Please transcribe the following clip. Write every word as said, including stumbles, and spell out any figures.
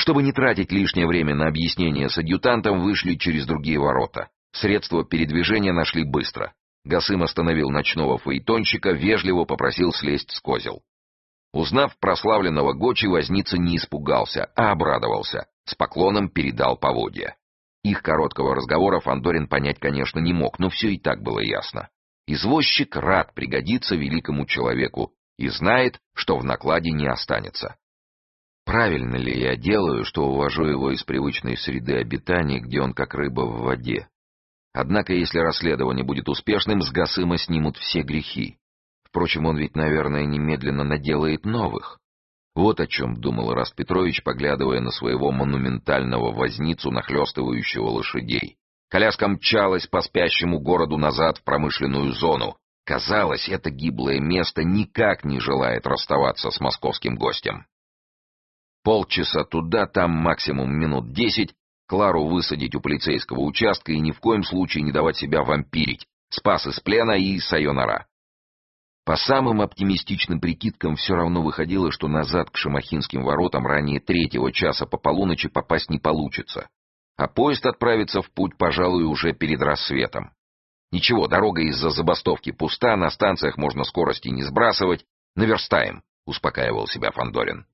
Чтобы не тратить лишнее время на объяснение с адъютантом, вышли через другие ворота. Средства передвижения нашли быстро. Гасым остановил ночного фаэтонщика, вежливо попросил слезть с козел. Узнав прославленного Гочи, возница не испугался, а обрадовался. С поклоном передал поводья. Их короткого разговора Фандорин понять, конечно, не мог, но все и так было ясно. Извозчик рад пригодиться великому человеку и знает, что в накладе не останется. Правильно ли я делаю, что увожу его из привычной среды обитания, где он как рыба в воде? Однако, если расследование будет успешным, с Гасыма снимут все грехи. Впрочем, он ведь, наверное, немедленно наделает новых. Вот о чем думал Ираст Петрович, поглядывая на своего монументального возницу, нахлёстывающего лошадей. Коляска мчалась по спящему городу назад в промышленную зону. Казалось, это гиблое место никак не желает расставаться с московским гостем. Полчаса туда, там максимум минут десять, Клару высадить у полицейского участка и ни в коем случае не давать себя вампирить. Спас из плена и сайонара. По самым оптимистичным прикидкам все равно выходило, что назад к Шамахинским воротам ранее третьего часа по полуночи попасть не получится. А поезд отправится в путь, пожалуй, уже перед рассветом. Ничего, дорога из-за забастовки пуста, на станциях можно скорости не сбрасывать. Наверстаем, успокаивал себя Фандорин.